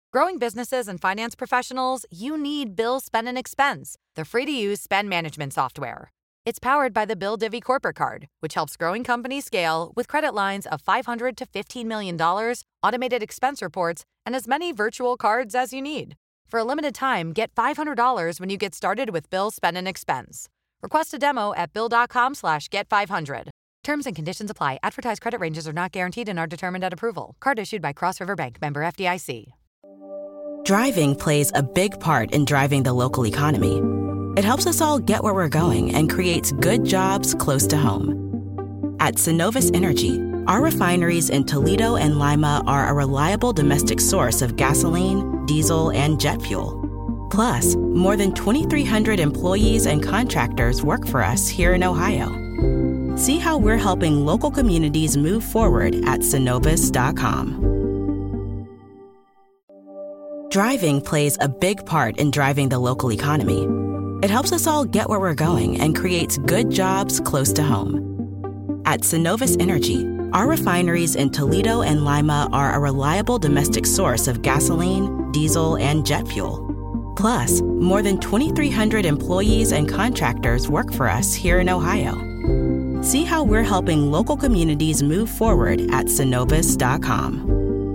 Growing businesses and finance professionals, you need Bill Spend and Expense, the free-to-use spend management software. It's powered by the Bill Divvy Corporate Card, which helps growing companies scale with credit lines of $500 to $15 million, automated expense reports, and as many virtual cards as you need. For a limited time, get $500 when you get started with Bill Spend and Expense. Request a demo at bill.com/get500. Terms and conditions apply. Advertised credit ranges are not guaranteed and are determined at approval. Card issued by Cross River Bank, member FDIC. Driving plays a big part in driving the local economy. It helps us all get where we're going and creates good jobs close to home. At Synovus Energy, our refineries in Toledo and Lima are a reliable domestic source of gasoline, diesel, and jet fuel. Plus, more than 2,300 employees and contractors work for us here in Ohio. See how we're helping local communities move forward at Synovus.com. Driving plays a big part in driving the local economy. It helps us all get where we're going and creates good jobs close to home. At Synovus Energy, our refineries in Toledo and Lima are a reliable domestic source of gasoline, diesel, and jet fuel. Plus, more than 2,300 employees and contractors work for us here in Ohio. See how we're helping local communities move forward at Synovus.com.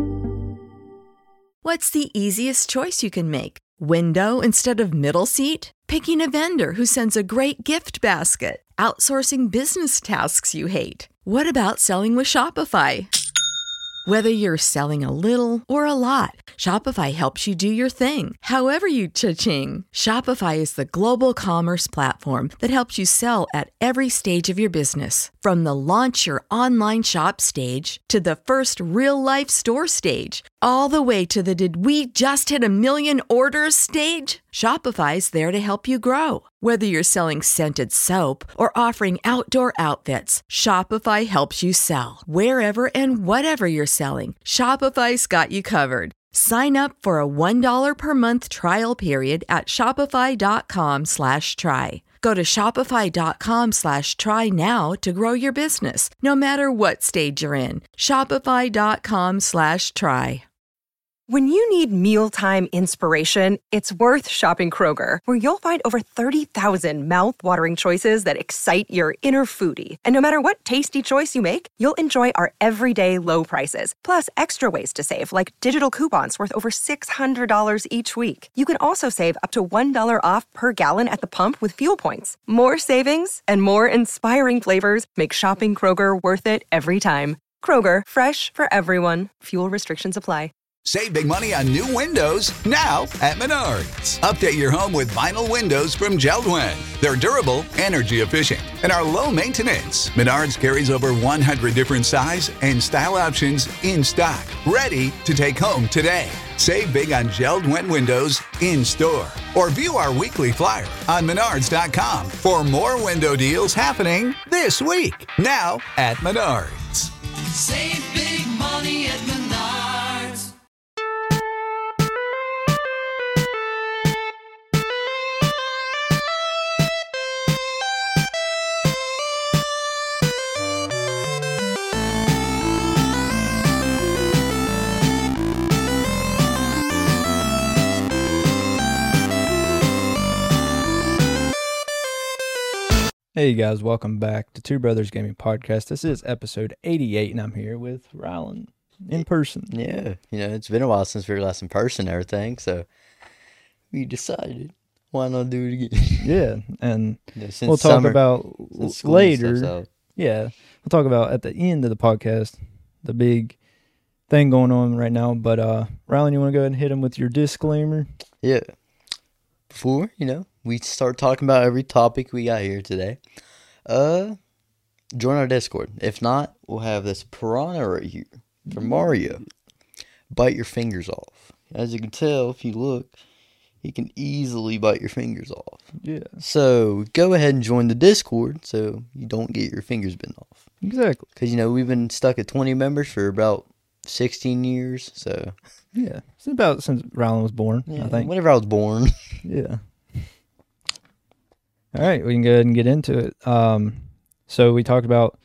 What's the easiest choice you can make? Window instead of middle seat? Picking a vendor who sends a great gift basket? Outsourcing business tasks you hate? What about selling with Shopify? Whether you're selling a little or a lot, Shopify helps you do your thing, however you cha-ching. Shopify is the global commerce platform that helps you sell at every stage of your business. From the launch your online shop stage to the first real-life store stage, all the way to the did we just hit a million orders stage. Shopify's there to help you grow. Whether you're selling scented soap or offering outdoor outfits, Shopify helps you sell. Wherever and whatever you're selling, Shopify's got you covered. Sign up for a $1 per month trial period at shopify.com/try. Go to shopify.com/try now to grow your business, no matter what stage you're in. Shopify.com/try. When you need mealtime inspiration, it's worth shopping Kroger, where you'll find over 30,000 mouth-watering choices that excite your inner foodie. And no matter what tasty choice you make, you'll enjoy our everyday low prices, plus extra ways to save, like digital coupons worth over $600 each week. You can also save up to $1 off per gallon at the pump with fuel points. More savings and more inspiring flavors make shopping Kroger worth it every time. Kroger, fresh for everyone. Fuel restrictions apply. Save big money on new windows now at Menards. Update your home with vinyl windows from Jeld-Wen. They're durable, energy efficient, and are low maintenance. Menards carries over 100 different size and style options in stock, ready to take home today. Save big on Jeld-Wen windows in store, or view our weekly flyer on Menards.com for more window deals happening this week. Now at Menards. Save big money at Menards. Hey guys, welcome back to Two Brothers Gaming Podcast. This is episode 88, and I'm here with Rylan in person. Yeah, it's been a while since we were last in person and everything, so we decided, why not do it again? Yeah, and we'll talk about later. Yeah, we'll talk about at the end of the podcast, the big thing going on right now. But Rylan, you want to go ahead and hit him with your disclaimer? Yeah. Before, we start talking about every topic we got here today, join our Discord. If not, we'll have this piranha right here from Mario bite your fingers off. As you can tell, if you look, he can easily bite your fingers off. Yeah. So go ahead and join the Discord so you don't get your fingers bitten off. Exactly. Because, we've been stuck at 20 members for about 16 years, so... Yeah, it's about since Rylan was born, I think. Whenever I was born. Yeah. All right, we can go ahead and get into it. So we talked about,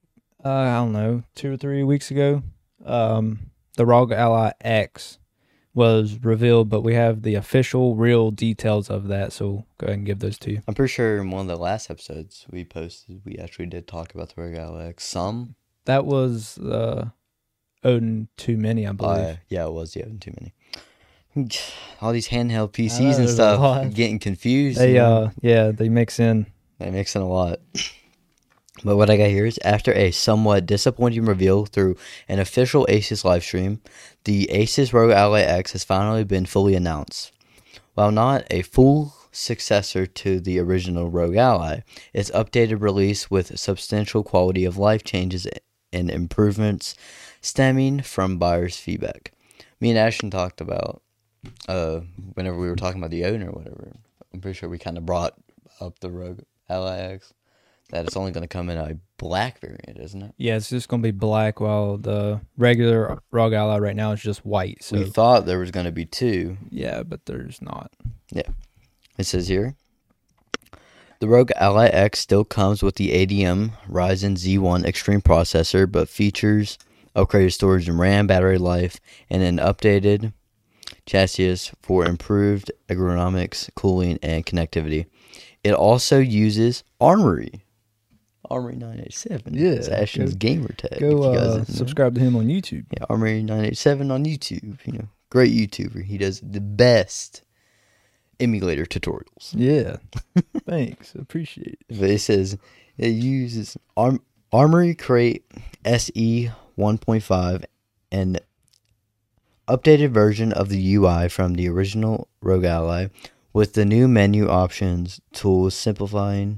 I don't know, 2 or 3 weeks ago, the ROG Ally X, was revealed, but we have the official, real details of that. So go ahead and give those to you. I'm pretty sure in one of the last episodes we posted, we actually did talk about the Rogue Ally X. Some. That was Odin Too Many, I believe. Yeah, it was the Odin Too Many. All these handheld PCs and stuff, I'm getting confused. They they mix in. They mix in a lot. But what I got here is, after a somewhat disappointing reveal through an official Asus livestream, the Asus ROG Ally X has finally been fully announced. While not a full successor to the original ROG Ally, its updated release with substantial quality of life changes and improvements stemming from buyers' feedback. Me and Ashton talked about, whenever we were talking about the Odin or whatever, I'm pretty sure we kind of brought up the ROG Ally X, that it's only going to come in a black variant, isn't it? Yeah, it's just going to be black, while the regular ROG Ally right now is just white. So we thought there was going to be two. Yeah, but there's not. Yeah. It says here, the ROG Ally X still comes with the ADM Ryzen Z1 Extreme processor, but features upgraded storage and RAM, battery life, and an updated chassis for improved ergonomics, cooling, and connectivity. It also uses Armory 987. Yeah, it's Ashton's gamer tag. Go subscribe to him on YouTube. Yeah, Armory 987 on YouTube. Great YouTuber. He does the best emulator tutorials. Yeah, thanks. Appreciate it. But it says it uses Armory Crate SE 1.5, an updated version of the UI from the original ROG Ally, with the new menu options, tools, simplifying,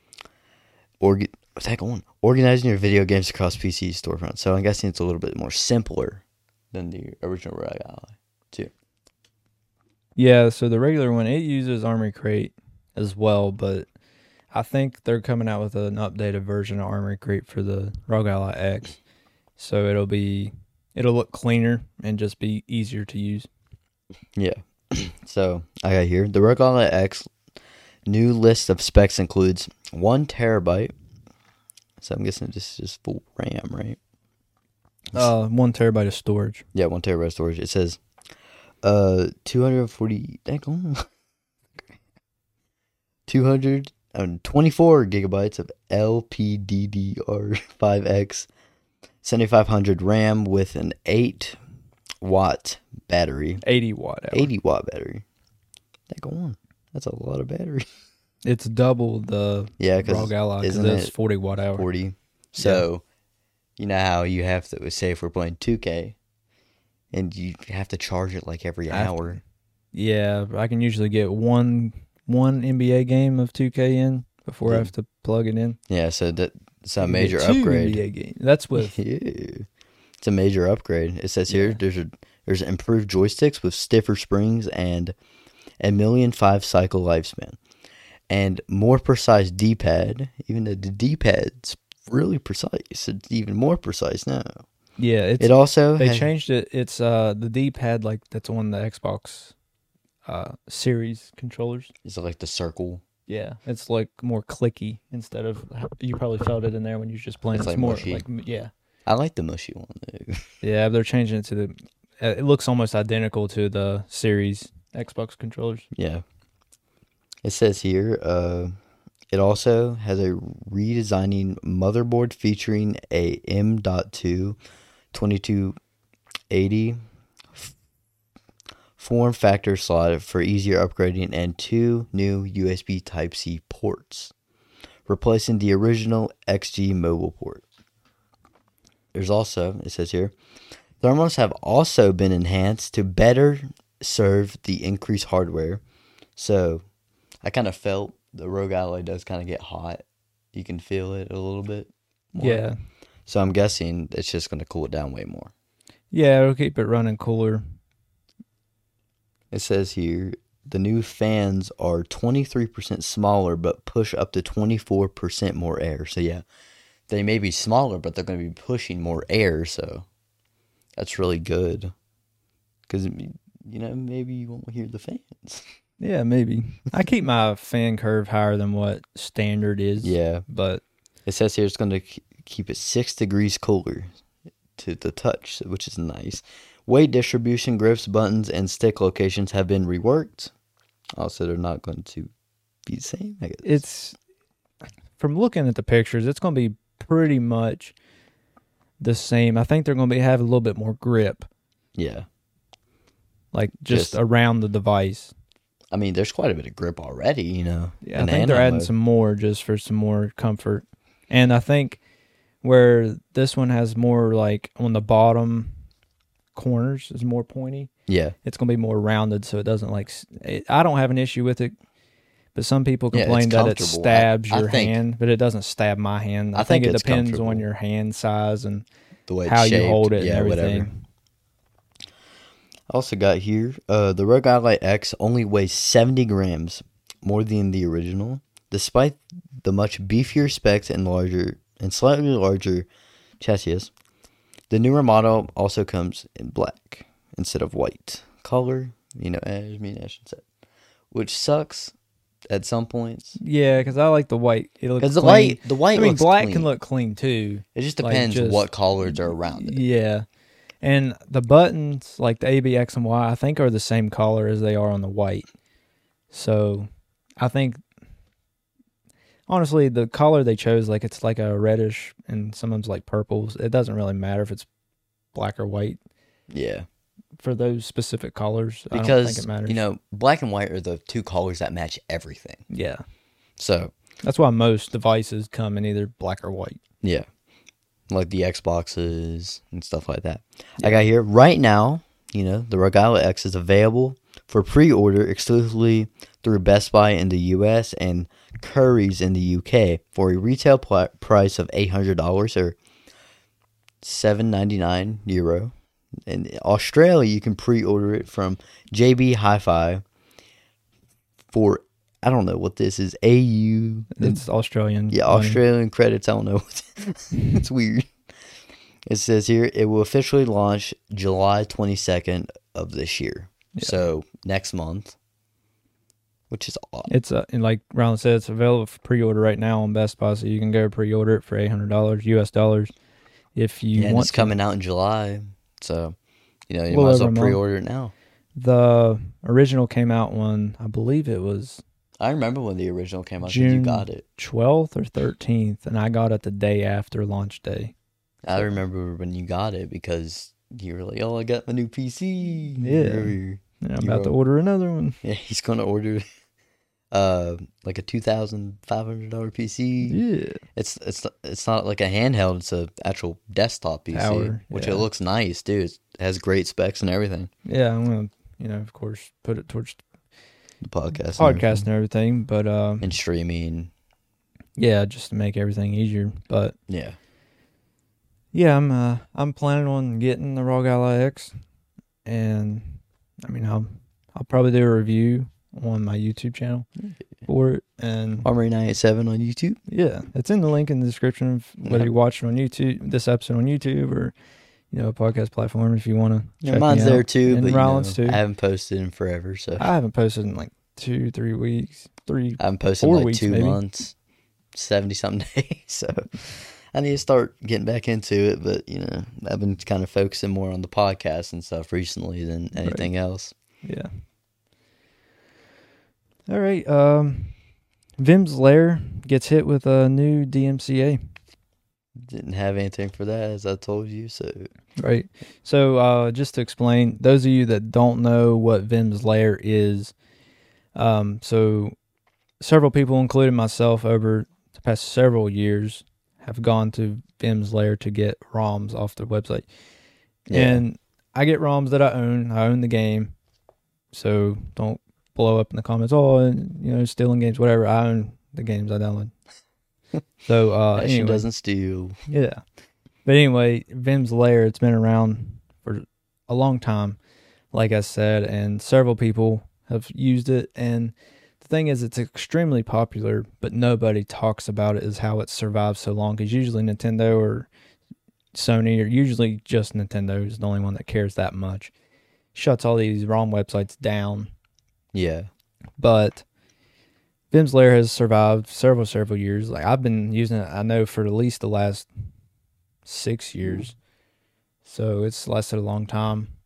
organizing your video games across PC storefront. So I'm guessing it's a little bit more simpler than the original ROG Ally, too. Yeah, so the regular one, it uses Armory Crate as well, but I think they're coming out with an updated version of Armory Crate for the ROG Ally X. So it'll look cleaner and just be easier to use. Yeah. So I got here, the ROG Ally X new list of specs includes 1 terabyte. So I'm guessing this is just full RAM, right? 1 terabyte of storage. Yeah, 1 terabyte of storage. It says 224 gigabytes of LPDDR5X, 7500 RAM with an 8-watt battery. 80-watt. 80-watt battery. That's a lot of battery. It's double the ROG Ally, because it's 40-watt hour. 40. So, you know how you have to, say if we're playing 2K, and you have to charge it like every hour. Yeah, I can usually get one NBA game of 2K in before I have to plug it in. Yeah, so that's a major upgrade. NBA games. That's with... It's a major upgrade. It says here there's improved joysticks with stiffer springs and 1,000,005 cycle lifespan. And more precise D-pad, even though the D-pad's really precise. It's even more precise now. Yeah, they changed it. It's the D-pad, like that's on the Xbox Series controllers. Is it like the circle? Yeah, it's like more clicky instead of, you probably felt it in there when you were just playing. It's like more mushy. I like the mushy one though. Yeah, they're changing it to it looks almost identical to the Series Xbox controllers. Yeah. It says here, it also has a redesigning motherboard featuring a M.2 2280 form factor slot for easier upgrading and 2 new USB Type-C ports, replacing the original XG mobile port. There's also, it says here, thermals have also been enhanced to better serve the increased hardware. So I kind of felt the ROG Ally does kind of get hot. You can feel it a little bit more. Yeah. So I'm guessing it's just going to cool it down way more. Yeah, it'll keep it running cooler. It says here, the new fans are 23% smaller, but push up to 24% more air. So yeah, they may be smaller, but they're going to be pushing more air. So that's really good. Because, maybe you won't hear the fans. Yeah, maybe. I keep my fan curve higher than what standard is. Yeah. But it says here it's going to keep it 6 degrees cooler to the touch, which is nice. Weight distribution, grips, buttons, and stick locations have been reworked. Also, they're not going to be the same, I guess. It's, from looking at the pictures, it's going to be pretty much the same. I think they're going to have a little bit more grip. Yeah. Like just around the device. I mean, there's quite a bit of grip already, Yeah, I think they're adding some more just for some more comfort. And I think where this one has more like on the bottom corners is more pointy. Yeah. It's going to be more rounded so it doesn't I don't have an issue with it, but some people complain that it stabs your hand, but it doesn't stab my hand. I think it depends on your hand size and the way how you hold it and everything. Whatever. Also got here, the ROG Ally X only weighs 70 grams more than the original, despite the much beefier specs and slightly larger chassis. The newer model also comes in black instead of white color, as me and Ashton said, which sucks at some points. Yeah, because I like the white. Because the white looks black clean. Can look clean too. It just depends what colors are around it. Yeah. And the buttons, like the A, B, X, and Y, I think are the same color as they are on the white. So I think, honestly, the color they chose, like it's like a reddish and sometimes like purples. It doesn't really matter if it's black or white. Yeah. For those specific colors, because, I don't think it matters. Black and white are the two colors that match everything. Yeah. So that's why most devices come in either black or white. Yeah. Like the Xboxes and stuff like that. Yeah. I got here right now, the ROG Ally X is available for pre-order exclusively through Best Buy in the US and Currys in the UK for a retail price of $800 or €7.99. In Australia, you can pre-order it from JB Hi-Fi for, I don't know what this is, AU. It's Australian. Yeah, money. Australian credits. I don't know. It's weird. It says here, it will officially launch July 22nd of this year. Yeah. So, next month, which is odd. It's, and like Ron said, it's available for pre-order right now on Best Buy, so you can go pre-order it for $800 US dollars if you want. It's coming out in July, so, you might as well pre-order it now. The original came out when, I believe it was... I remember when the original came out because you got it. 12th or 13th, and I got it the day after launch day. I remember when you got it because you were like, I got my new PC. Yeah. I'm about to order another one. Yeah, he's going to order like a $2,500 PC. Yeah. It's not like a handheld, it's an actual desktop PC, which it looks nice, dude. It has great specs and everything. Yeah, I'm going to, of course, put it towards the podcast and everything, but and streaming, just to make everything easier. But I'm planning on getting the ROG Ally X, and I mean I'll probably do a review on my YouTube channel for it, and Armory 987 on YouTube. Yeah, it's in the link in the description of whether you watch it on YouTube, this episode on YouTube, or a podcast platform if you want to check mine's me out. there too, and but Rollins too. I haven't posted in forever, so I haven't posted in like 2-3 weeks. I haven't posted in like 2 months, 70-something days. So I need to start getting back into it, but I've been kind of focusing more on the podcast and stuff recently than anything else. Yeah. All right. Vim's Lair gets hit with a new DMCA. Didn't have anything for that, as I told you. So right. So just to explain, those of you that don't know what Vim's Lair is, so several people, including myself, over the past several years, have gone to Vim's Lair to get ROMs off their website. Yeah. And I get ROMs that I own. I own the game, so don't blow up in the comments. Stealing games, whatever. I own the games I download. So anyway, doesn't steal. Yeah, but anyway, Vim's Lair, it's been around for a long time, like I said, and several people have used it. And the thing is, it's extremely popular, but nobody talks about it as how it survived so long. Because usually Nintendo or Sony, or usually just Nintendo, is the only one that cares that much. Shuts all these ROM websites down. Yeah, but Vim's Lair has survived several years. Like I've been using it, I know, for at least the last 6 years. So it's lasted a long time.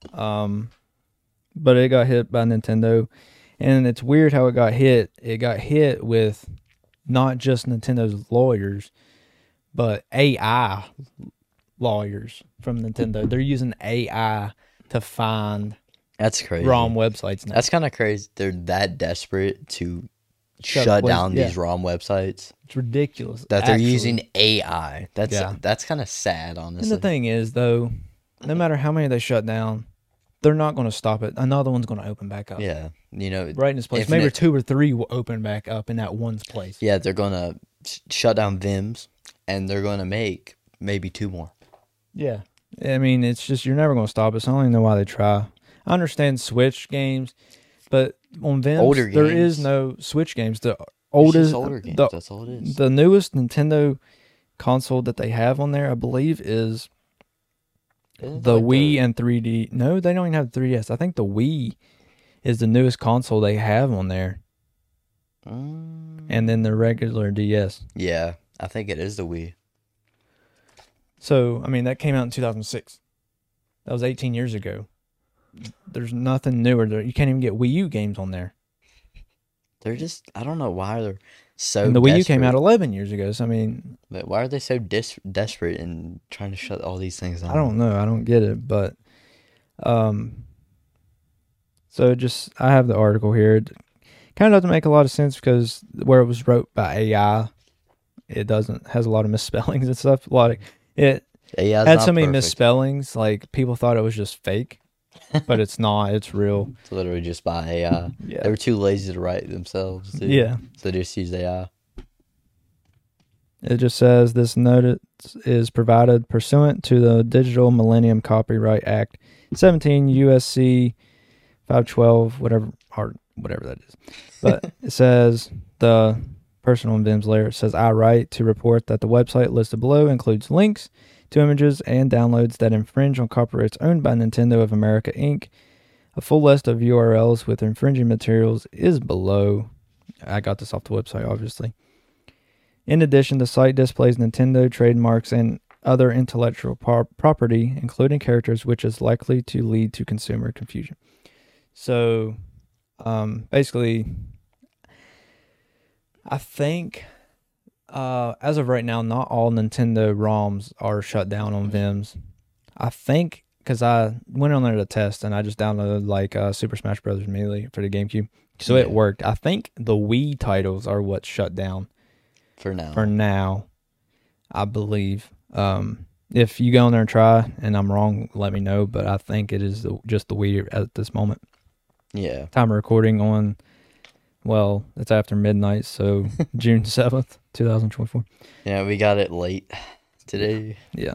But it got hit by Nintendo, and it's weird how it got hit. It got hit with not just Nintendo's lawyers, but AI lawyers from Nintendo. They're using AI to find that's crazy ROM websites now. That's kind of crazy. They're that desperate to shut down these ROM websites. It's ridiculous that they're using AI. That's kind of sad, honestly. And the thing is, though, no matter how many they shut down, they're not going to stop it. Another one's going to open back up. Yeah, right in its place. Maybe 2 or 3 will open back up in that one's place. Yeah, they're going to shut down Vims, and they're going to make maybe 2 more. Yeah, I mean, it's just you're never going to stop it. So I don't even know why they try. I understand Switch games, but on Vims, there is no Switch games. The oldest, older games. That's all it is. The newest Nintendo console that they have on there, I believe, is the Wii and 3D. No, they don't even have 3DS. I think the Wii is the newest console they have on there. And then the regular DS. Yeah, I think it is the Wii. So, I mean, that came out in 2006. That was 18 years ago. There's nothing newer. You can't even get Wii U games on there. They're just, I don't know why they're so and the Wii U came out 11 years ago, so I mean... But why are they so desperate and trying to shut all these things down? I don't know. I don't get it, but... So just, I have the article here. It kind of doesn't make a lot of sense because where it was wrote by AI, it has a lot of misspellings and stuff. It had so many misspellings, like people thought it was just fake, but it's not. It's real. It's literally just by AI. Yeah. They were too lazy to write themselves. Dude. Yeah. So they just used AI. It just says this notice is provided pursuant to the Digital Millennium Copyright Act 17 USC 512, whatever that is. But it says the personal and Vim's layer. It says, I write to report that the website listed below includes links to images and downloads that infringe on copyrights owned by Nintendo of America, Inc. A full list of URLs with infringing materials is below. I got this off the website, obviously. In addition, the site displays Nintendo trademarks and other intellectual property, including characters, which is likely to lead to consumer confusion. So, basically, I think, as of right now, not all Nintendo ROMs are shut down on Vims. I think, because I went on there to test, and I just downloaded, Super Smash Bros. Melee for the GameCube. So it worked. I think the Wii titles are what's shut down. For now. For now, I believe. If you go on there and try, and I'm wrong, let me know. But I think it is just the Wii at this moment. Yeah. Time of recording on, well, it's after midnight, so June 7th, 2024. Yeah, we got it late today. Yeah.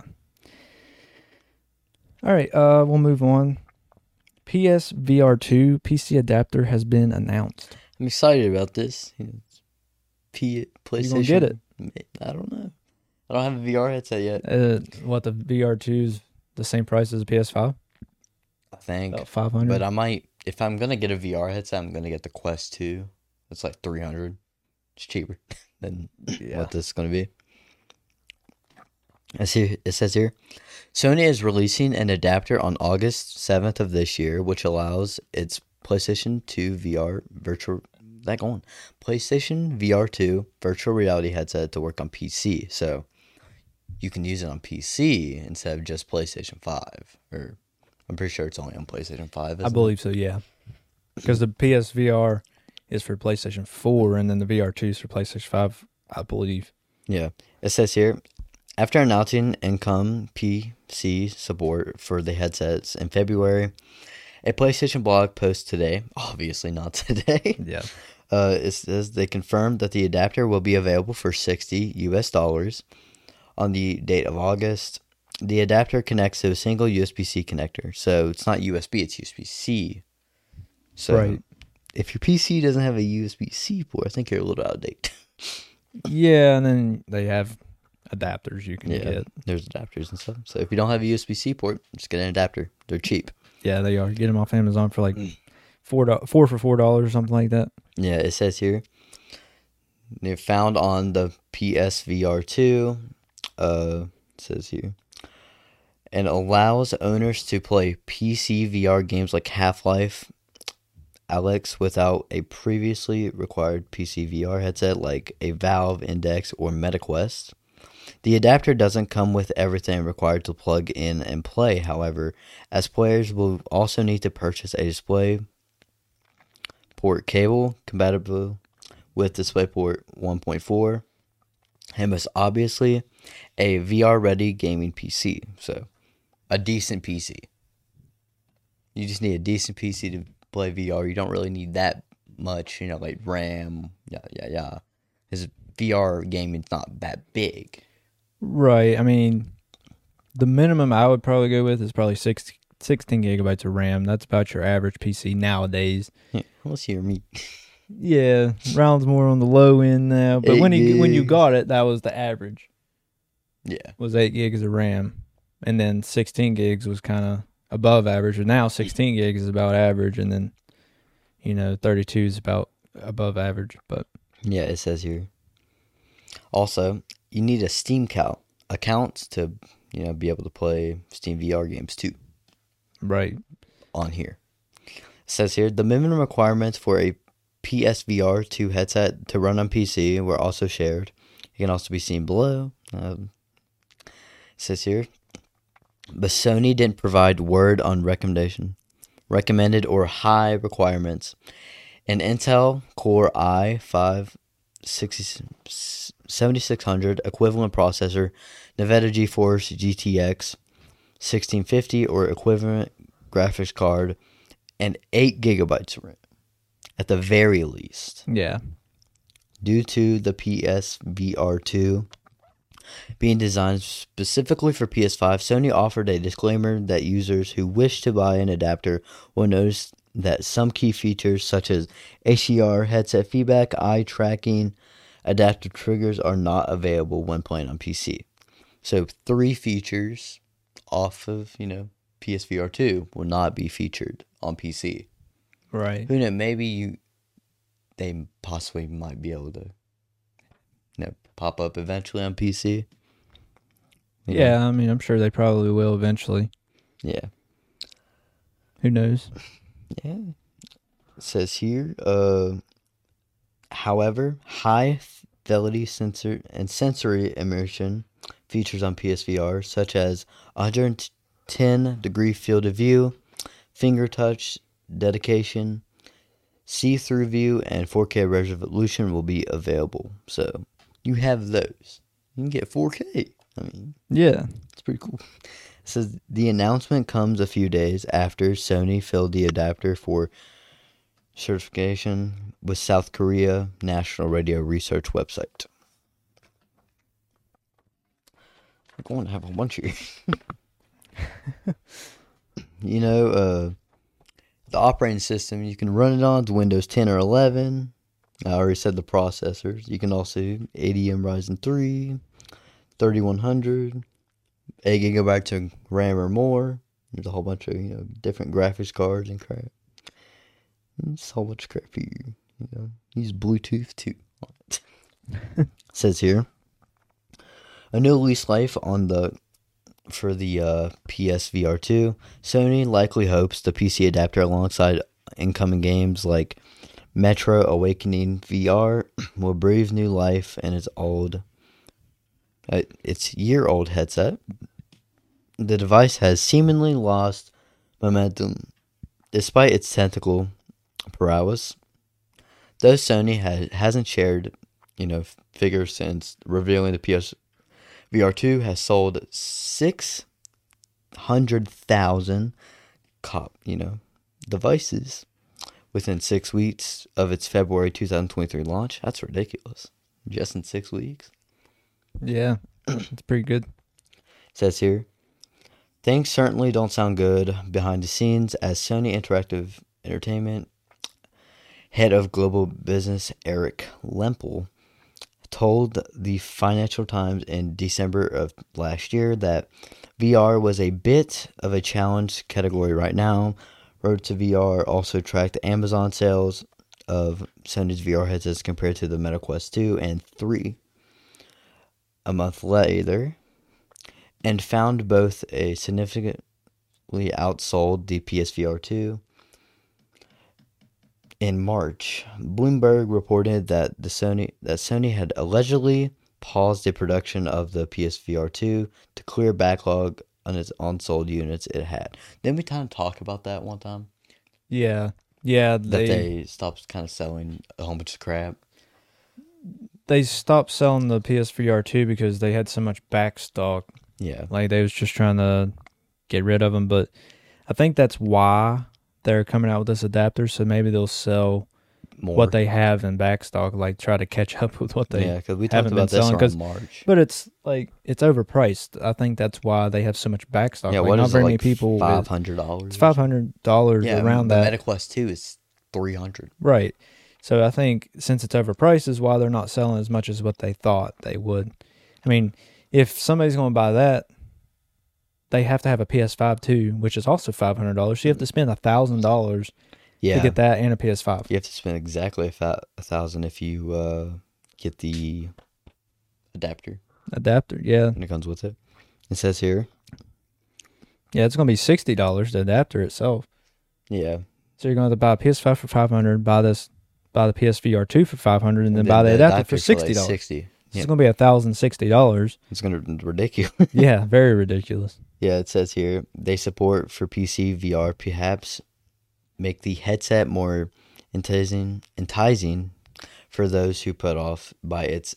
All right, we'll move on. PSVR 2 PC adapter has been announced. I'm excited about this. PlayStation. You gonna get it? I don't know. I don't have a VR headset yet. The VR 2 is the same price as a PS5? I think. About $500. But I might, if I'm going to get a VR headset, I'm going to get the Quest 2. It's like $300. It's cheaper than what this is going to be. It says here, Sony is releasing an adapter on August 7th of this year, which allows its PlayStation 2 PlayStation VR 2 virtual reality headset to work on PC. So you can use it on PC instead of just PlayStation 5. Or I'm pretty sure it's only on PlayStation 5. I believe so, yeah. Because the PSVR is for PlayStation 4, and then the VR 2 is for PlayStation 5, I believe. Yeah. It says here, after announcing income PC support for the headsets in February, a PlayStation blog post today, obviously not today. Yeah. It says they confirmed that the adapter will be available for $60 US on the date of August. The adapter connects to a single USB-C connector, so it's not USB, it's USB-C. So right. If your PC doesn't have a USB-C port, I think you're a little out of date. Yeah, and then they have adapters you can get. There's adapters and stuff. So if you don't have a USB-C port, just get an adapter. They're cheap. Yeah, they are. Get them off Amazon for like $4 for $4 or something like that. Yeah, it says here, they're found on the PSVR 2. It says here, and allows owners to play PC VR games like Half-Life Alyx without a previously required PC VR headset like a Valve Index or MetaQuest. The adapter doesn't come with everything required to plug in and play, however, as players will also need to purchase a DisplayPort cable compatible with DisplayPort 1.4, and most obviously, a VR-ready gaming PC. So, a decent PC. You just need a decent PC to play VR. You don't really need that much, like RAM, Because VR gaming's not that big. Right. I mean, the minimum I would probably go with is probably 16 gigabytes of RAM. That's about your average PC nowadays. Yeah, let's hear me. Yeah, Round's more on the low end now. But when you got it, that was the average. Yeah. Was 8 gigs of RAM. And then 16 gigs was kind of above average. And now 16 gigs is about average. And then, 32 is about above average. But yeah, it says here. Also, you need a Steam account to, be able to play Steam VR games too. Right. On here. It says here, the minimum requirements for a PSVR 2 headset to run on PC were also shared. It can also be seen below. It says here, but Sony didn't provide word on recommended or high requirements. An Intel Core i5 7600 equivalent processor, NVIDIA GeForce GTX 1650 or equivalent graphics card, and 8 gigabytes of RAM. At the very least. Yeah. Due to the PSVR 2 being designed specifically for PS5, Sony offered a disclaimer that users who wish to buy an adapter will notice that some key features such as HDR, headset feedback, eye tracking, adaptive triggers are not available when playing on PC. So 3 features off of, PSVR 2 will not be featured on PC. Right. Who knows? Maybe they possibly might be able to, pop up eventually on PC. Yeah, I mean, I'm sure they probably will eventually. Yeah. Who knows? Yeah. It says here, however, high fidelity sensory immersion features on PSVR, such as 110-degree field of view, finger touch, dedication, see-through view, and 4K resolution will be available. So you have those. You can get 4K. I mean, yeah, it's pretty cool. It says the announcement comes a few days after Sony filled the adapter for certification with South Korea National Radio Research website. I'm going to have a bunch here. The operating system, you can run it on Windows 10 or 11. I already said the processors. You can also ADM Ryzen 3, 3100, 8 gigabytes of RAM or more. There's a whole bunch of different graphics cards and crap. It's a whole bunch of crap here. Use Bluetooth too. It says here, a new lease life for the PSVR 2, Sony likely hopes the PC adapter alongside incoming games like Metro Awakening VR will breathe new life in its year-old headset. The device has seemingly lost momentum despite its technical prowess. Though Sony hasn't shared, figures since revealing the PSVR 2 has sold 600,000 devices within 6 weeks of its February 2023 launch. That's ridiculous. Just in 6 weeks. Yeah, it's pretty good. It says here, things certainly don't sound good behind the scenes as Sony Interactive Entertainment head of global business Eric Lempel told the Financial Times in December of last year that VR was a bit of a challenge category right now. Road to VR also tracked Amazon sales of Sony's VR headsets compared to the MetaQuest 2 and 3. A month later, and found both a significantly outsold the PSVR 2. In March, Bloomberg reported that Sony had allegedly paused the production of the PSVR 2 to clear backlog on its unsold units it had. Didn't we kind of talk about that one time? Yeah. That they stopped kind of selling a whole bunch of crap. They stopped selling the PSVR 2 because they had so much back stock. Yeah. Like, they was just trying to get rid of them. But I think that's why they're coming out with this adapter. So maybe they'll sell more what they have in back stock, like try to catch up with what they because we talked about this around March. But it's like it's overpriced. I think that's why they have so much back stock. Yeah, like, what not is very it, many like people. $500. It's $500 around that. The MetaQuest 2 is $300. Right. So I think since it's overpriced is why they're not selling as much as what they thought they would. I mean, if somebody's going to buy that, they have to have a PS5 too, which is also $500. So you have to spend $1,000 to get that and a PS5. You have to spend exactly $1,000 if you get the adapter. Yeah. And it comes with it. It says here. Yeah, it's going to be $60, the adapter itself. Yeah. So you're going to have to buy a PS5 for $500, buy the PSVR 2 for $500, and then buy the adapter for $60. Like $60. It's going to be $1,060. It's going to be ridiculous. Yeah, very ridiculous. Yeah, it says here, they support for PC VR, perhaps make the headset more enticing for those who put off by its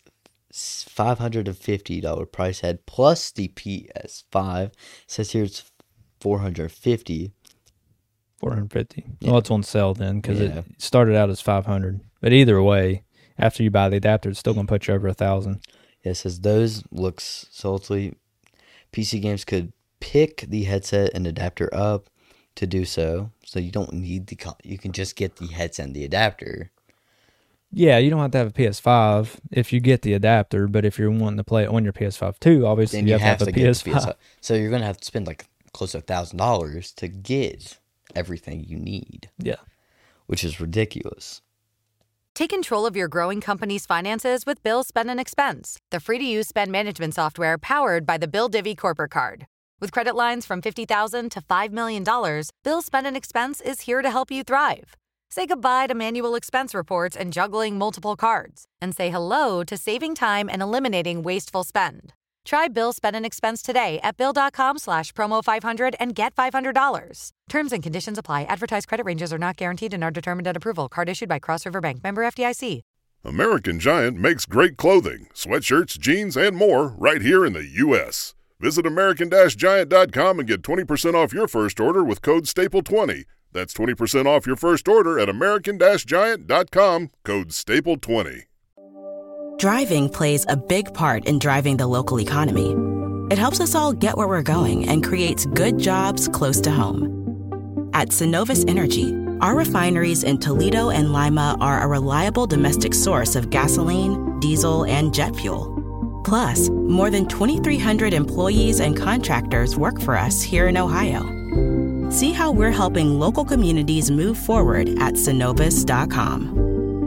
$550 price head plus the PS5. It says here it's $450. Yeah. Well, it's on sale then because it started out as $500. But either way, after you buy the adapter, it's still going to put you over $1,000. Yeah, it says those looks solely. PC games could pick the headset and adapter up to do so. So you don't need you can just get the headset and the adapter. Yeah, you don't have to have a PS5 if you get the adapter, but if you're wanting to play it on your PS5 too, obviously you have to have a PS5. So you're going to have to spend like close to $1,000 to get everything you need. Yeah. Which is ridiculous. Take control of your growing company's finances with Bill Spend and Expense, the free-to-use spend management software powered by the Bill Divvy Corporate Card. With credit lines from $50,000 to $5 million, Bill Spend and Expense is here to help you thrive. Say goodbye to manual expense reports and juggling multiple cards, and say hello to saving time and eliminating wasteful spend. Try Bill Spend and Expense today at Bill.com/promo500 and get $500. Terms and conditions apply. Advertised credit ranges are not guaranteed and are determined at approval. Card issued by Cross River Bank. Member FDIC. American Giant makes great clothing, sweatshirts, jeans, and more right here in the U.S. Visit American-Giant.com and get 20% off your first order with code STAPLE20. That's 20% off your first order at American-Giant.com, code STAPLE20. Driving plays a big part in driving the local economy. It helps us all get where we're going and creates good jobs close to home. At Synovus Energy, our refineries in Toledo and Lima are a reliable domestic source of gasoline, diesel, and jet fuel. Plus, more than 2,300 employees and contractors work for us here in Ohio. See how we're helping local communities move forward at Synovus.com.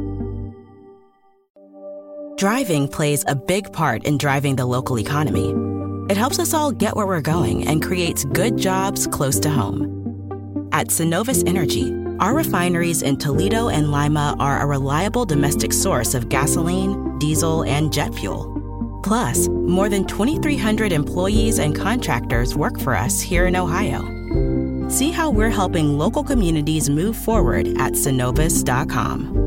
Driving plays a big part in driving the local economy. It helps us all get where we're going and creates good jobs close to home. At Synovus Energy, our refineries in Toledo and Lima are a reliable domestic source of gasoline, diesel, and jet fuel. Plus, more than 2,300 employees and contractors work for us here in Ohio. See how we're helping local communities move forward at Synovus.com.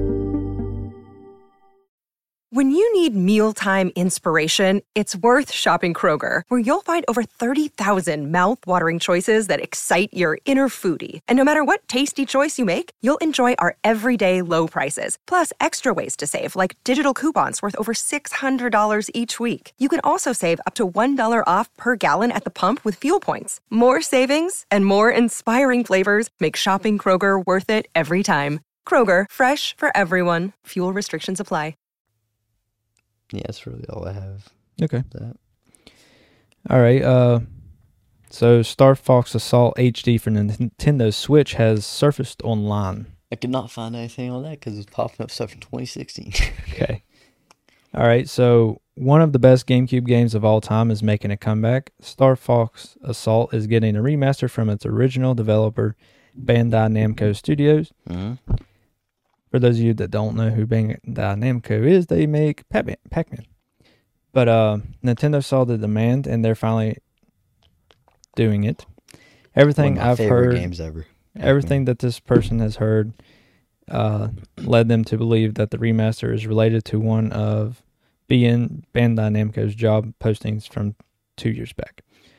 When you need mealtime inspiration, it's worth shopping Kroger, where you'll find over 30,000 mouth-watering choices that excite your inner foodie. And no matter what tasty choice you make, you'll enjoy our everyday low prices, plus extra ways to save, like digital coupons worth over $600 each week. You can also save up to $1 off per gallon at the pump with fuel points. More savings and more inspiring flavors make shopping Kroger worth it every time. Kroger, fresh for everyone. Fuel restrictions apply. Yeah, that's really all I have. Okay. That. All right. So Star Fox Assault HD for Nintendo Switch has surfaced online. I could not find anything on that because it's popping up stuff from 2016. Okay. All right, so one of the best GameCube games of all time is making a comeback. Star Fox Assault is getting a remaster from its original developer, Bandai Namco Studios. Mm-hmm. For those of you that don't know who Bandai Namco is, they make Pac-Man. But Nintendo saw the demand, and they're finally doing it. Everything One of my I've favorite heard, games ever. everything that this person has heard, led them to believe that the remaster is related to one of Bandai Namco's job postings from 2 years back.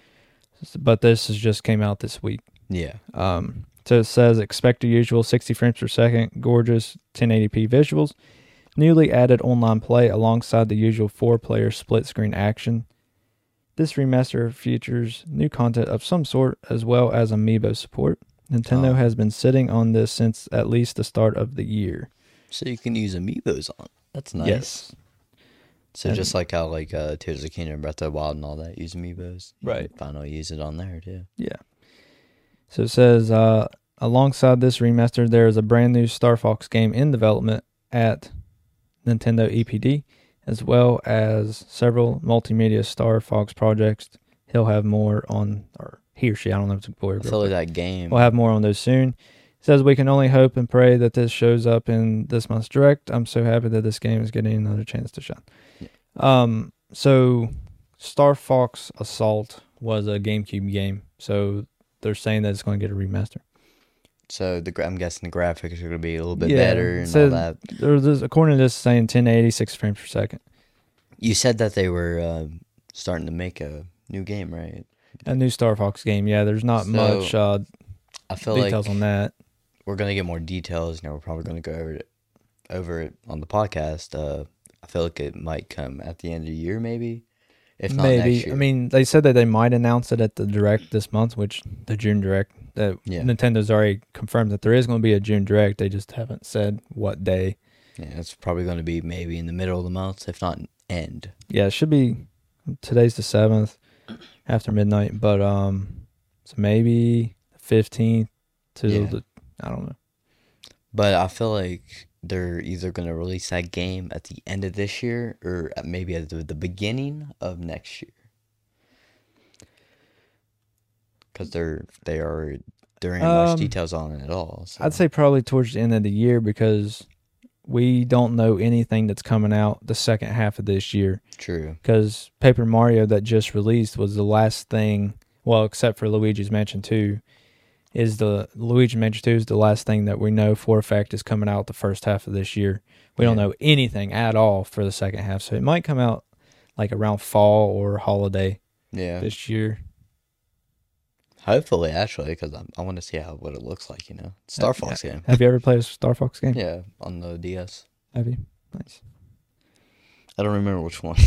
But this has just came out this week. Yeah. So it says, expect the usual 60 frames per second, gorgeous 1080p visuals, newly added online play alongside the usual 4-player split-screen action. This remaster features new content of some sort, as well as amiibo support. Nintendo has been sitting on this since at least the start of the year. So you can use amiibos on. That's nice. Yes. So and just like how Tears of the Kingdom, Breath of the Wild, and all that use amiibos, right? You can finally use it on there too. Yeah. So it says, alongside this remaster, there is a brand new Star Fox game in development at Nintendo EPD, as well as several multimedia Star Fox projects. He'll have more on, or he or she, I don't know if it's a boy or girl. I feel like that game. We'll have more on those soon. It says we can only hope and pray that this shows up in this month's Direct. I'm so happy that this game is getting another chance to shine. Yeah. So Star Fox Assault was a GameCube game, so they're saying that it's going to get a remaster. So I'm guessing the graphics are going to be a little bit better and so all that. There's, according to this, saying 1080, 6 frames per second. You said that they were starting to make a new game, right? A new Star Fox game, yeah. There's not much I feel details on that. We're going to get more details. We're probably going to go over it on the podcast. I feel like it might come at the end of the year, maybe. If not next year. I mean, they said that they might announce it at the Direct this month, which the June Direct. Nintendo's already confirmed that there is going to be a June Direct. They just haven't said what day. Yeah, it's probably going to be maybe in the middle of the month, if not end. Yeah, it should be. Today's the 7th, after midnight, but so maybe the 15th to the, I don't know. But I feel like they're either going to release that game at the end of this year or maybe at the beginning of next year. Because they are there ain't much details on it at all. So. I'd say probably towards the end of the year, because we don't know anything that's coming out the second half of this year. True. Because Paper Mario that just released was the last thing, well, except for Luigi's Mansion 2, Luigi Mansion 2 is the last thing that we know for a fact is coming out the first half of this year. We don't know anything at all for the second half, so it might come out like around fall or holiday this year. Hopefully, actually, because I want to see what it looks like, Star Fox game. Have you ever played a Star Fox game? Yeah, on the DS. Have you? Nice. I don't remember which one.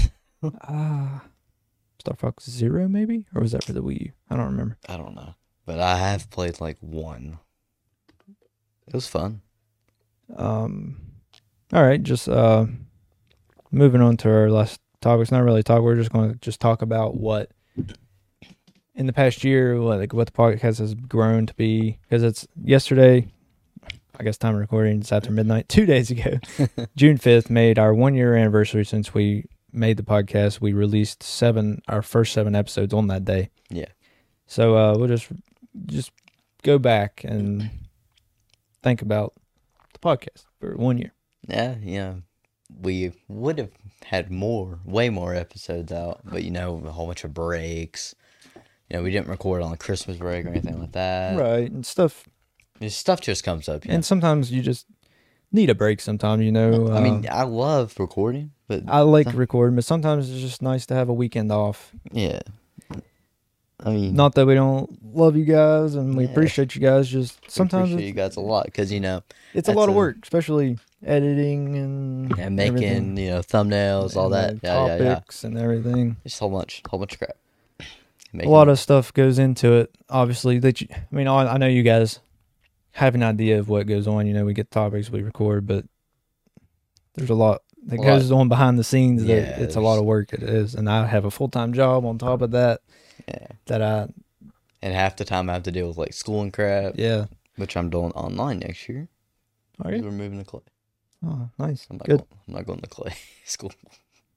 Star Fox Zero, maybe? Or was that for the Wii U? I don't remember. I don't know. But I have played like one. It was fun. All right, just moving on to our last topic. It's not really a talk. We're just going to talk about what in the past year, what the podcast has grown to be. Because it's yesterday, I guess time of recording, it's after midnight, 2 days ago. June 5th made our 1 year anniversary since we made the podcast. We released our first 7 episodes on that day. Yeah. So we'll just go back and think about the podcast for 1 year. Yeah. We would have had way more episodes out, but a whole bunch of breaks. We didn't record on a Christmas break or anything like that. Right, and stuff. Stuff just comes up. And sometimes you just need a break sometimes, I mean, I love recording, but I like recording, but sometimes it's just nice to have a weekend off. Yeah. I mean, not that we don't love you guys and we appreciate you guys. Just sometimes we appreciate you guys a lot because it's a lot of work, especially editing and making thumbnails, and all that, topics and everything. Just a whole bunch of crap. A lot of stuff goes into it. Obviously, I know you guys have an idea of what goes on. We get topics, we record, but there's a lot that goes on behind the scenes. That it's a lot of work. It is, and I have a full-time job on top of that. Yeah. And half the time I have to deal with school and crap. Yeah. Which I'm doing online next year. Are you? We're moving to Clay. Oh, nice. I'm not Good. I'm not going to Clay school.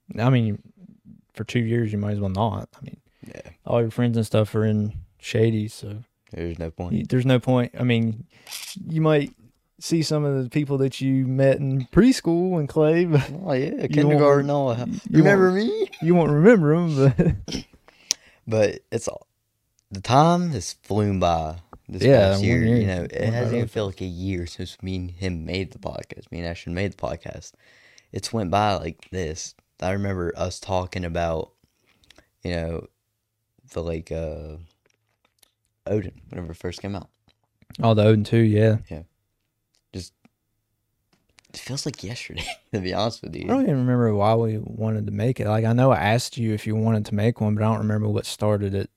I mean, for 2 years, you might as well not. I mean, all your friends and stuff are in Shady, so there's no point. There's no point. I mean, you might see some of the people that you met in preschool and Clay. But oh yeah, kindergarten. You remember me? You won't remember them, but but it's all the time has flown by this past year. You know, it hasn't even felt like a year since me and him made the podcast. Me and Ashton made the podcast. It's went by like this. I remember us talking about, you know, the like Odin whenever it first came out. Oh, the Odin 2, yeah. Yeah. Just it feels like yesterday, to be honest with you. I don't even remember why we wanted to make it. Like, I know I asked you if you wanted to make one, but I don't remember what started it.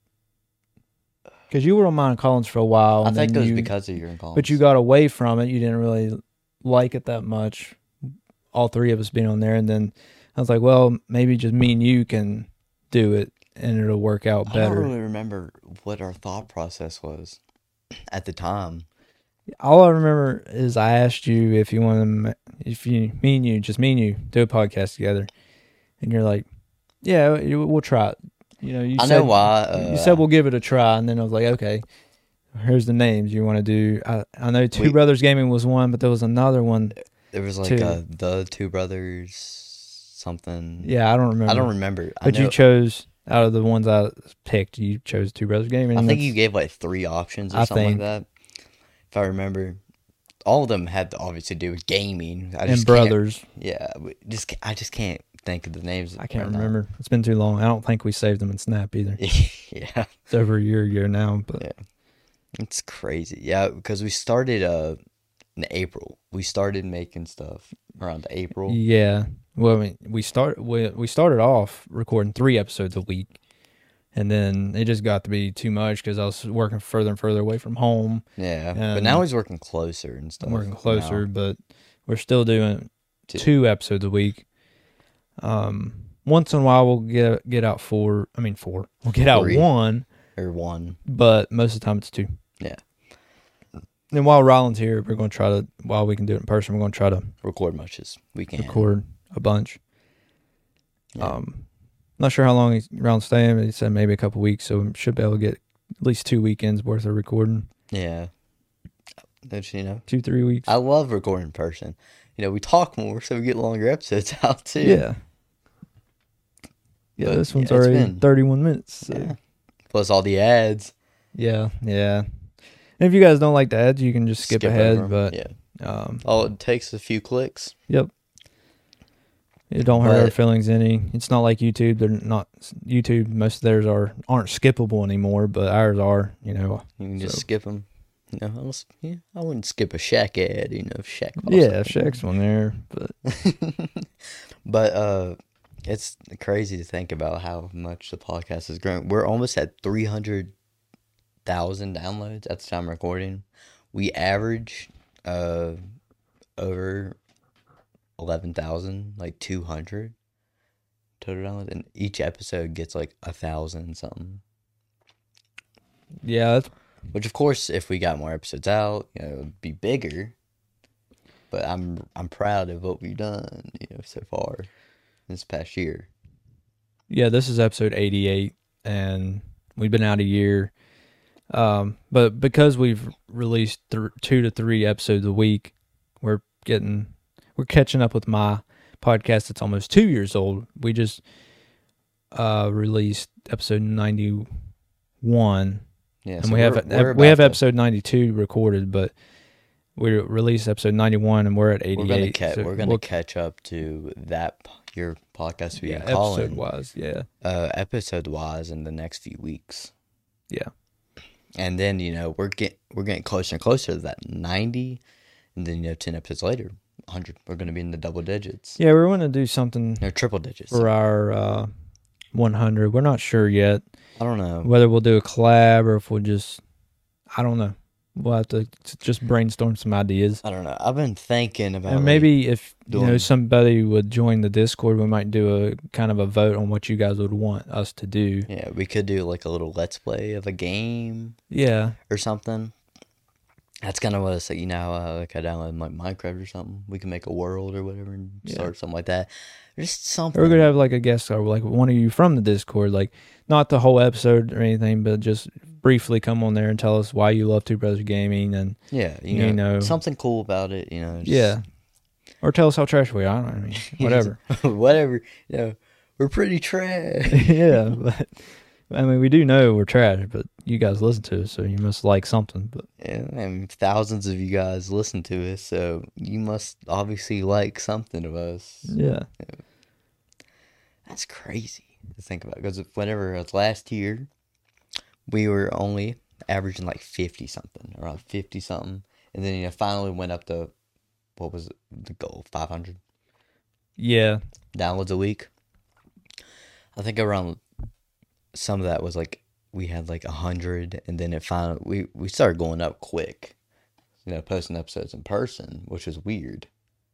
Because you were on Mount Collins for a while. I think it was because of you in Collins. But you got away from it. You didn't really like it that much. All three of us being on there. And then I was like, well, maybe just me and you can do it, and it'll work out better. I don't really remember what our thought process was at the time. All I remember is I asked you if you wanted to, me and you, do a podcast together. And you're like, yeah, we'll try it. You know, you know why. You said we'll give it a try, and then I was like, okay, here's the names you want to do. I know Two Brothers Gaming was one, but there was another one. There was like the Two Brothers something. Yeah, I don't remember. But you chose, out of the ones I picked, you chose Two Brothers Gaming. I think you gave like 3 options or something like that. If I remember. All of them had to obviously do with gaming. And brothers. Yeah, I just can't think of the names. I can't remember. It's been too long. I don't think we saved them in Snap either. Yeah. It's over a year ago now. But yeah. It's crazy. Yeah, because we started in April. We started making stuff around April. Yeah. Well, I mean, we started off recording 3 episodes a week. And then it just got to be too much because I was working further and further away from home. Yeah, but now he's working closer and stuff. I'm working closer, but we're still doing 2 episodes a week. Once in a while, we'll get out 4. We'll get out 1. Or 1. But most of the time, it's 2. Yeah. And while Ryland's here, we're going to try to, while we can do it in person, we're going to try to record much as we can. Record a bunch. Yeah. Not sure how long Ryland's staying, but he said maybe a couple weeks, so we should be able to get at least 2 weekends worth of recording. Yeah. Don't you know? 2-3 weeks. I love recording in person. You know, we talk more, so we get longer episodes out, too. Yeah. Yeah, but this one's already 31 minutes. So. Yeah. Plus all the ads. Yeah. And if you guys don't like the ads, you can just skip ahead. But yeah. All it takes is a few clicks. Yep. It don't hurt our feelings any. It's not like YouTube. They're not YouTube. Most of theirs aren't skippable anymore, but ours are. You know, you can just skip them. You know, I wouldn't skip a Shaq ad. You know, if Shaq. Yeah, Shaq's one there, but but it's crazy to think about how much the podcast has grown. We're almost at 300,000 downloads at the time of recording. We average over 11,000, like 200 total downloads, and each episode gets like 1,000 something. Yeah, which of course, if we got more episodes out, you know, it would be bigger. But I'm proud of what we've done, you know, so far this past year. Yeah, this is episode 88, and we've been out a year. But because we've released 2 to 3 episodes a week, we're catching up with my podcast that's almost 2 years old. We just released episode 91. Yeah, and so we have episode 92 recorded, but we released episode 91 and we're at 88. We're gonna catch up to your podcast we episode wise, episode wise in the next few weeks. Yeah. And then, you know, we're getting closer and closer to that 90, and then, you know, 10 episodes later, 100. We're going to be in the double digits. Yeah, we're going to do something. No, triple digits. For our 100. We're not sure yet. I don't know. Whether we'll do a collab or if we'll just, I don't know. We'll have to just brainstorm some ideas. I don't know. I've been thinking about and maybe if somebody would join the Discord, we might do a kind of a vote on what you guys would want us to do. Yeah, we could do like a little Let's Play of a game. Yeah. Or something. That's kind of what it's like, you know, like I download like Minecraft or something. We can make a world or whatever and start something like that. Just something. Or we're gonna have like a guest star, like one of you from the Discord, like not the whole episode or anything, but just briefly come on there and tell us why you love Two Brothers Gaming and you know something cool about it, you know. Or tell us how trash we are. I don't know, I mean, whatever. Whatever. You know, we're pretty trash. Yeah, but I mean, we do know we're trash, but you guys listen to us, so you must like something. But yeah, I mean, thousands of you guys listen to us, so you must obviously like something of us. Yeah. That's crazy to think about, because whenever it was last year, we were only averaging like 50-something, around 50-something, and then finally went up to, what was the goal, 500? Yeah. Downloads a week. I think around some of that was like we had like 100, and then it finally we started going up quick, you know, posting episodes in person, which is weird.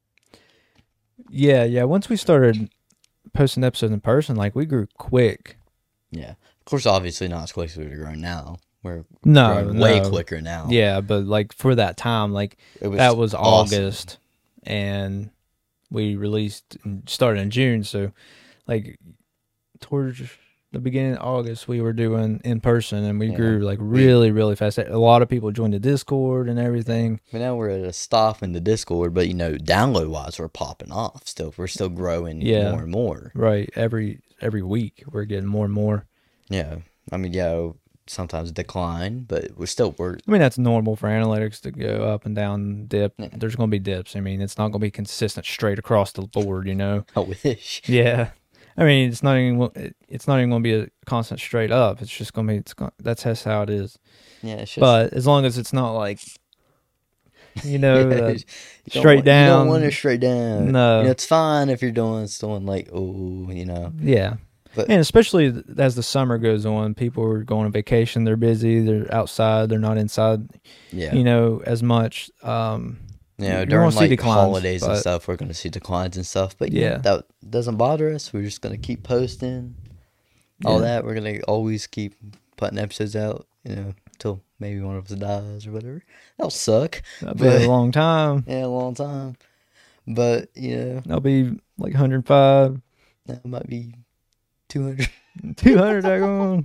Yeah. Once we started posting episodes in person, like we grew quick. Yeah, of course, obviously not as quick as we're growing now. We're growing way quicker now. Yeah, but like for that time, like that was awesome. August, and we started in June, so like towards the beginning of August, we were doing in person, and we grew like really, really fast. A lot of people joined the Discord and everything. But now we're at a stop in the Discord, but you know, download wise, we're popping off. We're still growing more and more. Right, every week we're getting more and more. Yeah, I mean, sometimes decline, but we're. I mean, that's normal for analytics to go up and down, dip. Yeah. There's going to be dips. I mean, it's not going to be consistent straight across the board. You know. I wish. Yeah. I mean, it's not even going to be a constant straight up. It's just going to be. That's just how it is. Yeah. It's just, but as long as it's not like, you know, straight down. You don't want it straight down. No. You know, it's fine if you're doing like, oh, you know. Yeah. And especially as the summer goes on, people are going on vacation. They're busy. They're outside. They're not inside. Yeah. You know, as much. During like holidays and stuff, we're going to see declines and stuff. But that doesn't bother us. We're just going to keep posting all that. We're going to always keep putting episodes out, you know, until maybe one of us dies or whatever. That'll suck. That'll be a long time. Yeah, a long time. But, you know. That'll be like 105. That might be 200. 200, daggone.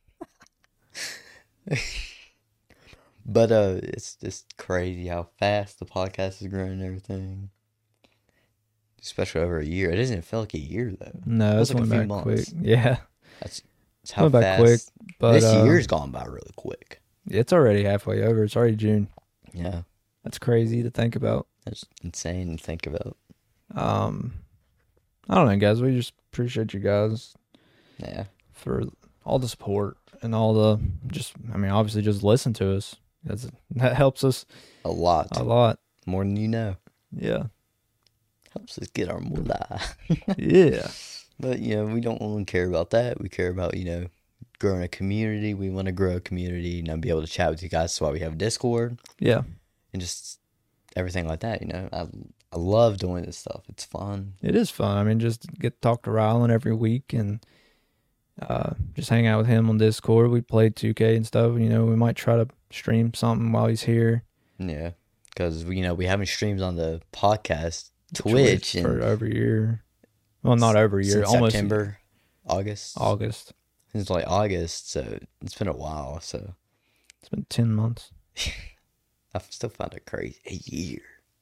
But it's just crazy how fast the podcast is growing and everything. Especially over a year. It doesn't even feel like a year, though. No, it's like a few months. Quick. Yeah. That's how fast. Quick, but, this year's gone by really quick. It's already halfway over. It's already June. Yeah. That's crazy to think about. That's insane to think about. I don't know, guys. We just appreciate you guys. Yeah. For all the support and all the obviously just listen to us. That helps us a lot. A lot. More than you know. Yeah. Helps us get our moolah. Yeah. But, you know, we don't only care about that. We care about, you know, growing a community. We want to grow a community, you know, be able to chat with you guys. That's why we have a Discord. Yeah. And just everything like that, you know. I love doing this stuff. It's fun. It is fun. I mean, just get to talk to Rylan every week and just hang out with him on Discord. We play 2K and stuff. You know, we might try to stream something while he's here. Yeah, because you know we haven't streamed on the podcast Twitch for over a year. Well, not over a year. Since almost September, August. Since like August, so it's been a while. So it's been 10 months. I still find it crazy. A year.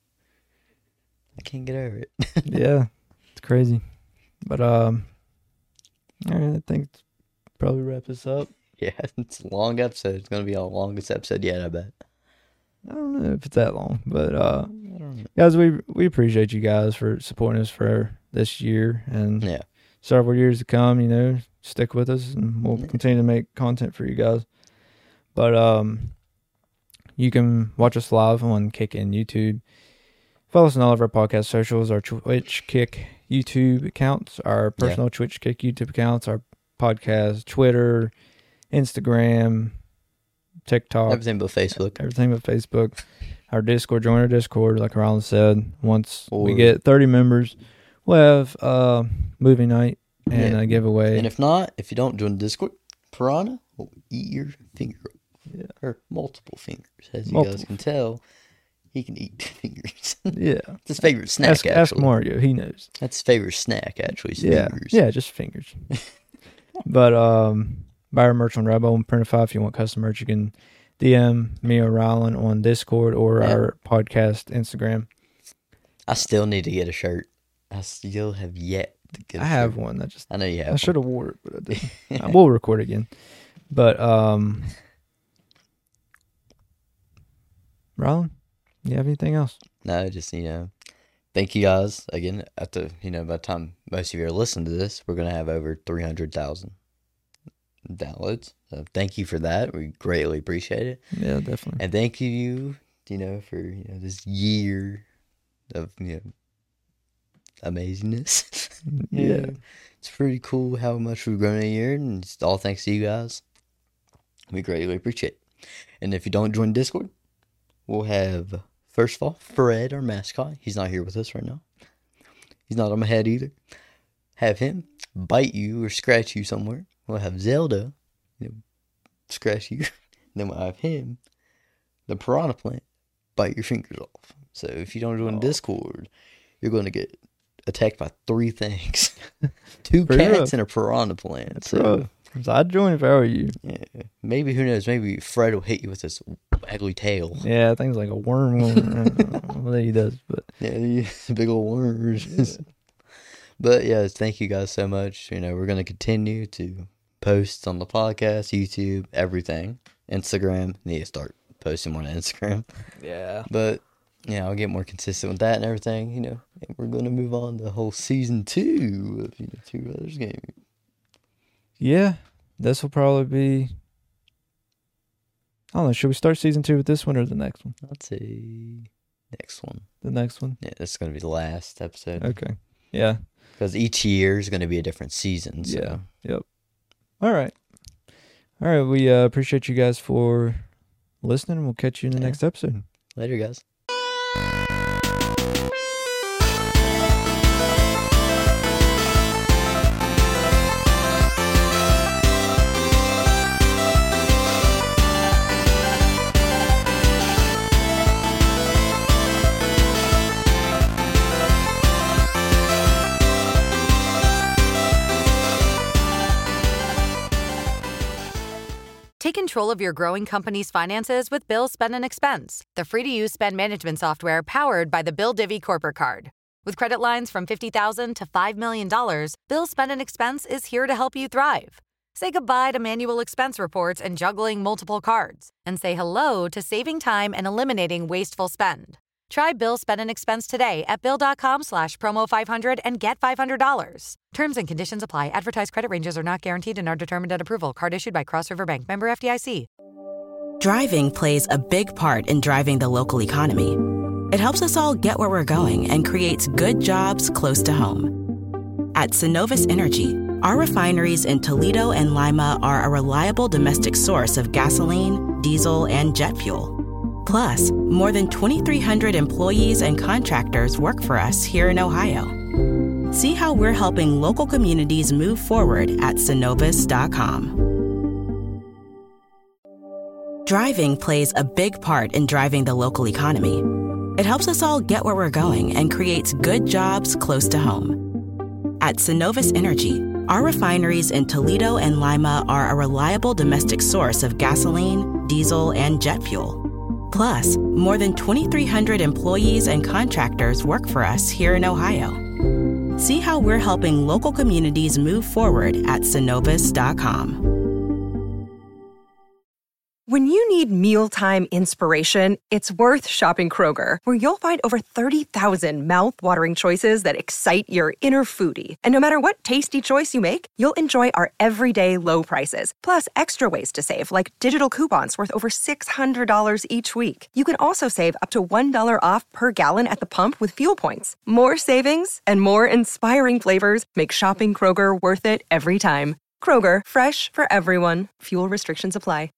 I can't get over it. Yeah, it's crazy. But all right, I think probably wrap this up. Yeah, it's a long episode. It's gonna be our longest episode yet, I bet. I don't know if it's that long, but guys, we appreciate you guys for supporting us for this year and several years to come. You know, stick with us, and we'll continue to make content for you guys. But you can watch us live on Kick and YouTube. Follow us on all of our podcast socials, our Twitch Kick YouTube accounts, our personal Twitch Kick YouTube accounts, our podcast, Twitter, Instagram, TikTok. Everything but Facebook. Our Discord, join our Discord, like Rylan said. Once we get 30 members, we'll have movie night and a giveaway. And if not, if you don't join the Discord, Piranha will eat your finger off. Yeah. Or multiple fingers. As you guys can tell, he can eat fingers. Yeah. It's his favorite snack, actually. Ask Mario. He knows. That's his favorite snack, actually, is fingers. Yeah, just fingers. But buy our merch on Rabbo and Printify. If you want custom merch, you can DM me or Rylan on Discord or our podcast Instagram. I still need to get a shirt. I still have yet to get a shirt. I have one. I know you have I should have wore it, but I didn't. I will record again. But, Rylan, you have anything else? No, just, thank you guys. Again, by the time most of you are listening to this, we're going to have over 300,000 downloads. So thank you for that. We greatly appreciate it. Yeah, definitely. And thank you, for, this year of, amazingness. Yeah. It's pretty cool how much we've grown in a year, and it's all thanks to you guys. We greatly appreciate it. And if you don't join Discord, we'll have, first of all, Fred, our mascot. He's not here with us right now. He's not on my head either. Have him bite you or scratch you somewhere. We'll have Zelda scratch you. Then we'll have him, the piranha plant, bite your fingers off. So if you don't join Discord, you're going to get attacked by 3 things. 2 cats and a piranha plant. So I'd join if I were you. Yeah. Maybe, who knows, maybe Fred will hit you with his ugly tail. Yeah, things like a worm. I don't know what he does, but yeah, big old worms. Yeah. But yeah, thank you guys so much. We're going to continue to post on the podcast, YouTube, everything. Instagram. Need to start posting more on Instagram. Yeah. But I'll get more consistent with that and everything, And we're going to move on to the whole season 2 of, Two Brothers Gaming. Yeah, this will probably be, I don't know, should we start season 2 with this one or the next one? I'd say next one. The next one? Yeah, this is going to be the last episode. Okay. Yeah. Because each year is going to be a different season. So. Yeah. Yep. All right. We appreciate you guys for listening. We'll catch you in the next episode. Later, guys. Take control of your growing company's finances with Bill Spend and Expense, the free-to-use spend management software powered by the Bill Divvy Corporate Card. With credit lines from $50,000 to $5 million, Bill Spend and Expense is here to help you thrive. Say goodbye to manual expense reports and juggling multiple cards, and say hello to saving time and eliminating wasteful spend. Try Bill Spend and Expense today at Bill.com/promo500 and get $500. Terms and conditions apply. Advertised credit ranges are not guaranteed and are determined at approval. Card issued by Cross River Bank. Member FDIC. Driving plays a big part in driving the local economy. It helps us all get where we're going and creates good jobs close to home. At Synovus Energy, our refineries in Toledo and Lima are a reliable domestic source of gasoline, diesel, and jet fuel. Plus, more than 2,300 employees and contractors work for us here in Ohio. See how we're helping local communities move forward at Synovus.com. Driving plays a big part in driving the local economy. It helps us all get where we're going and creates good jobs close to home. At Synovus Energy, our refineries in Toledo and Lima are a reliable domestic source of gasoline, diesel, and jet fuel. Plus, more than 2,300 employees and contractors work for us here in Ohio. See how we're helping local communities move forward at Synovus.com. When you need mealtime inspiration, it's worth shopping Kroger, where you'll find over 30,000 mouth-watering choices that excite your inner foodie. And no matter what tasty choice you make, you'll enjoy our everyday low prices, plus extra ways to save, like digital coupons worth over $600 each week. You can also save up to $1 off per gallon at the pump with fuel points. More savings and more inspiring flavors make shopping Kroger worth it every time. Kroger, fresh for everyone. Fuel restrictions apply.